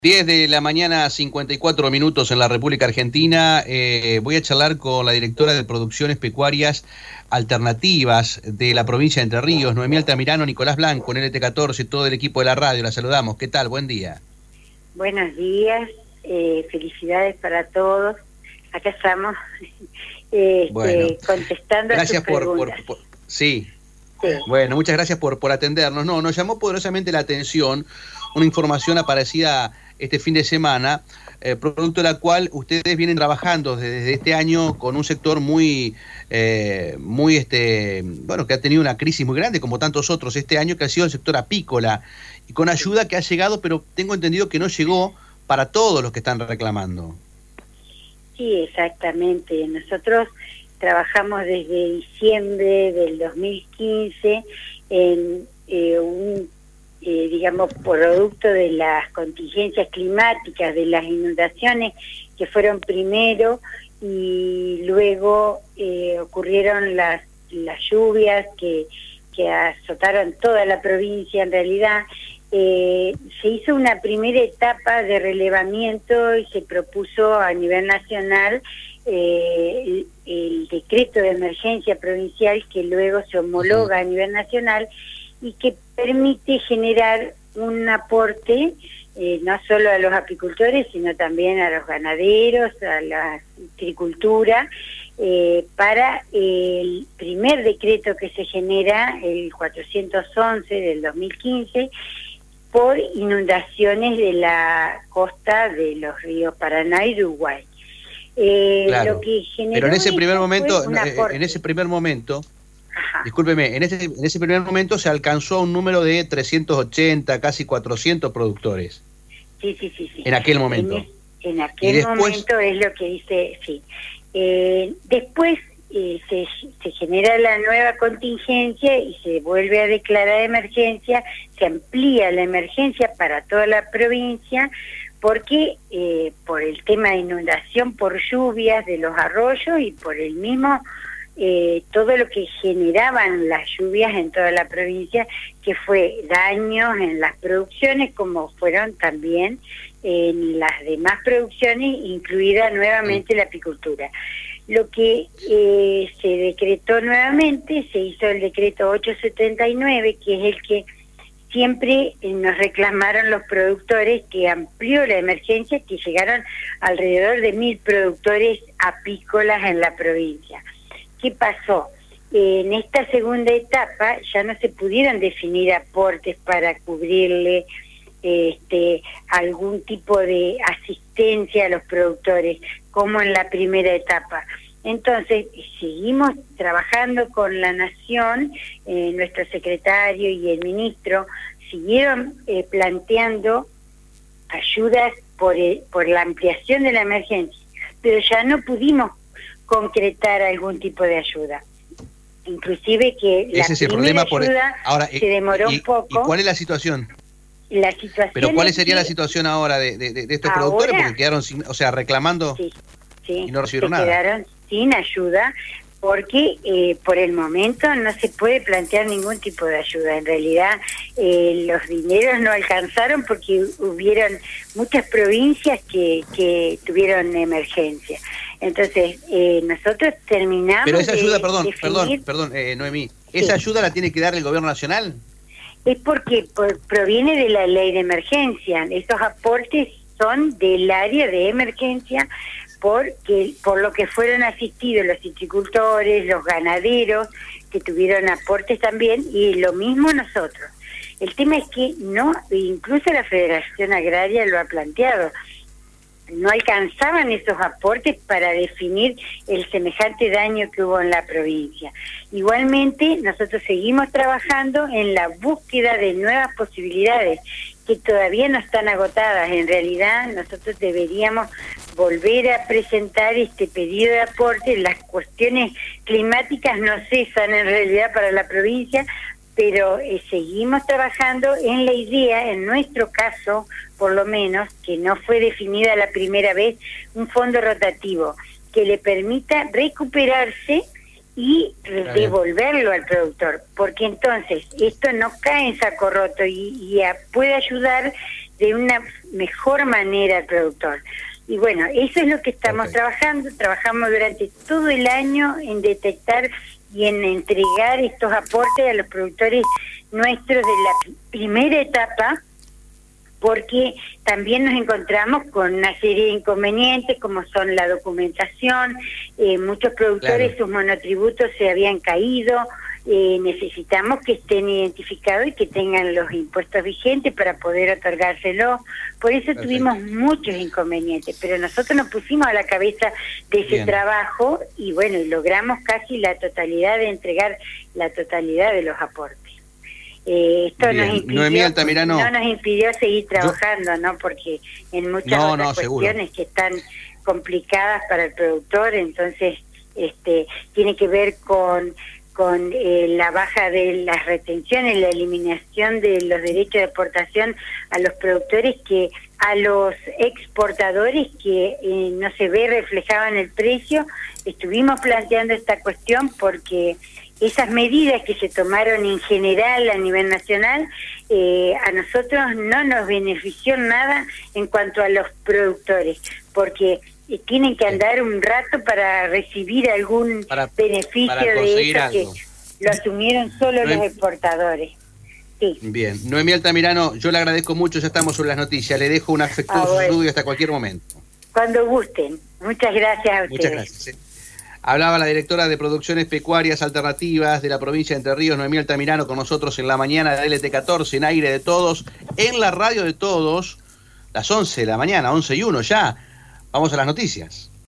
10 de la mañana, 54 minutos en la República Argentina. Voy a charlar con la directora de Producciones Pecuarias Alternativas de la provincia de Entre Ríos, Noemí Altamirano, Nicolás Blanco, en LT14, todo el equipo de la radio. La saludamos. ¿Qué tal? Buen día. Buenos días, felicidades para todos. Acá estamos Bueno, contestando gracias a sus preguntas. Sí. Sí. Bueno, muchas gracias por atendernos. No, nos llamó poderosamente la atención una información aparecida este fin de semana, producto de la cual ustedes vienen trabajando desde este año con un sector bueno, que ha tenido una crisis muy grande, como tantos otros este año, que ha sido el sector apícola, y con ayuda que ha llegado, pero tengo entendido que no llegó para todos los que están reclamando. Sí, exactamente. Nosotros trabajamos desde diciembre del 2015 en digamos, producto de las contingencias climáticas, de las inundaciones que fueron primero y luego ocurrieron las lluvias que azotaron toda la provincia en realidad. Se hizo una primera etapa de relevamiento y se propuso a nivel nacional el decreto de emergencia provincial, que luego se homologa a nivel nacional y que permite generar un aporte no solo a los apicultores, sino también a los ganaderos, a la agricultura, para el primer decreto que se genera, el 411 del 2015, por inundaciones de la costa de los ríos Paraná y Uruguay. Claro, lo que generó, pero en ese primer momento, Ajá. Discúlpeme, en ese primer momento se alcanzó a un número de 380, casi 400 productores. Sí. En aquel momento. En aquel momento es lo que dice, sí. Después se genera la nueva contingencia y se vuelve a declarar emergencia, se amplía la emergencia para toda la provincia, porque por el tema de inundación por lluvias de los arroyos y por el mismo todo lo que generaban las lluvias en toda la provincia, que fue daños en las producciones, como fueron también en las demás producciones, incluida nuevamente la apicultura. Lo que se decretó nuevamente, se hizo el decreto 879, que es el que siempre nos reclamaron los productores, que amplió la emergencia, que llegaron alrededor de 1.000 productores apícolas en la provincia. ¿Qué pasó? En esta segunda etapa ya no se pudieron definir aportes para cubrirle algún tipo de asistencia a los productores, como en la primera etapa. Entonces, seguimos trabajando con la Nación, nuestro secretario y el ministro siguieron planteando ayudas por la ampliación de la emergencia, pero ya no pudimos concretar algún tipo de ayuda. Inclusive que la primera ayuda se demoró un poco. ¿Y cuál es la situación? La situación. Pero ¿cuál sería la situación ahora de estos productores? Porque quedaron sin, reclamando y no recibieron nada. Quedaron sin ayuda porque por el momento no se puede plantear ningún tipo de ayuda. En realidad los dineros no alcanzaron porque hubieron muchas provincias que tuvieron emergencia. Entonces, nosotros terminamos. Pero esa ayuda, perdón, Noemí, ¿esa ayuda la tiene que dar el gobierno nacional? Es porque proviene de la ley de emergencia. Estos aportes son del área de emergencia, por lo que fueron asistidos los citricultores, los ganaderos, que tuvieron aportes también, y lo mismo nosotros. El tema es que no, incluso la Federación Agraria lo ha planteado, no alcanzaban esos aportes para definir el semejante daño que hubo en la provincia. Igualmente, nosotros seguimos trabajando en la búsqueda de nuevas posibilidades que todavía no están agotadas. En realidad, nosotros deberíamos volver a presentar este pedido de aporte. Las cuestiones climáticas no cesan en realidad para la provincia, pero seguimos trabajando en la idea, en nuestro caso, por lo menos, que no fue definida la primera vez, un fondo rotativo que le permita recuperarse y devolverlo al productor, porque entonces esto no cae en saco roto y puede ayudar de una mejor manera al productor. Y bueno, eso es lo que estamos trabajando. Trabajamos durante todo el año en detectar y en entregar estos aportes a los productores nuestros de la primera etapa, porque también nos encontramos con una serie de inconvenientes como son la documentación, muchos productores, sus monotributos se habían caído, necesitamos que estén identificados y que tengan los impuestos vigentes para poder otorgárselo. Por eso tuvimos muchos inconvenientes, pero nosotros nos pusimos a la cabeza de ese trabajo y bueno, logramos casi la totalidad de entregar la totalidad de los aportes. Esto nos impidió, no nos impidió seguir trabajando, ¿no? Porque en muchas otras cuestiones que están complicadas para el productor, entonces tiene que ver con la baja de las retenciones, la eliminación de los derechos de exportación a los productores, que a los exportadores que no se ve reflejado en el precio. Estuvimos planteando esta cuestión porque esas medidas que se tomaron en general a nivel nacional, a nosotros no nos benefició nada en cuanto a los productores, porque tienen que andar un rato para recibir algún beneficio de eso que lo asumieron solo los exportadores. Sí. Bien, Noemí Altamirano, yo le agradezco mucho, ya estamos sobre las noticias, le dejo un afectuoso saludo hasta cualquier momento. Cuando gusten, muchas gracias a ustedes. Muchas gracias. Hablaba la directora de Producciones Pecuarias Alternativas de la provincia de Entre Ríos, Noemí Altamirano, con nosotros en la mañana de LT14, en Aire de Todos, en la radio de todos, las 11 de la mañana, 11:01 ya. Vamos a las noticias.